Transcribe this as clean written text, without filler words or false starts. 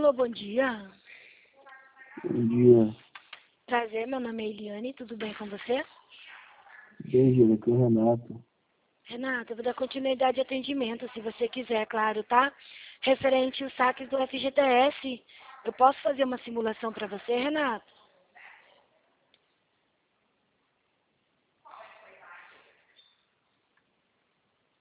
Alô, bom dia. Bom dia. Prazer, meu nome é Eliane, tudo bem com você? Bem, Gil, aqui é o Renato. Renata, eu vou dar continuidade ao atendimento, se você quiser, claro, tá? Referente aos saques do FGTS, eu posso fazer uma simulação para você, Renato?